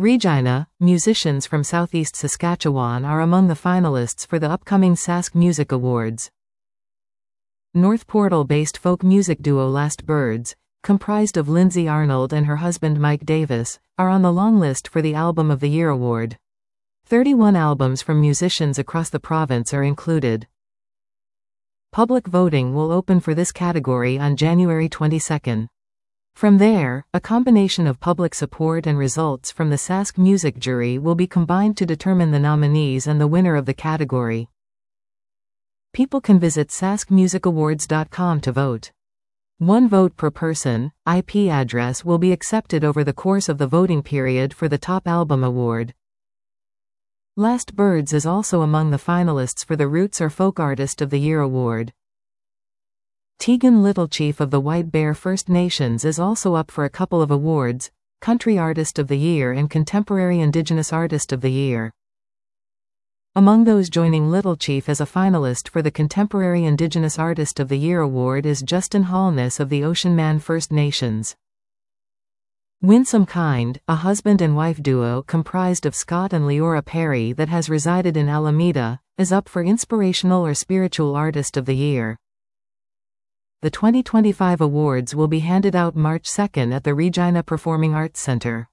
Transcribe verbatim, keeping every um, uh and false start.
Regina, musicians from Southeast Saskatchewan are among the finalists for the upcoming Sask Music Awards. North Portal-based folk music duo Last Birds, comprised of Lindsay Arnold and her husband Mike Davis, are on the long list for the Album of the Year award. thirty-one albums from musicians across the province are included. Public voting will open for this category on January twenty-second. From there, a combination of public support and results from the Sask Music Jury will be combined to determine the nominees and the winner of the category. People can visit sask music awards dot com to vote. One vote per person, I P address will be accepted over the course of the voting period for the Top Album Award. Last Birds is also among the finalists for the Roots or Folk Artist of the Year award. Tegan Littlechief of the White Bear First Nations is also up for a couple of awards, Country Artist of the Year and Contemporary Indigenous Artist of the Year. Among those joining Littlechief as a finalist for the Contemporary Indigenous Artist of the Year award is Justin Hallness of the Ocean Man First Nations. Winsome Kind, a husband and wife duo comprised of Scott and Leora Perry that has resided in Alameda, is up for Inspirational or Spiritual Artist of the Year. The twenty twenty-five awards will be handed out March second at the Regina Performing Arts Center.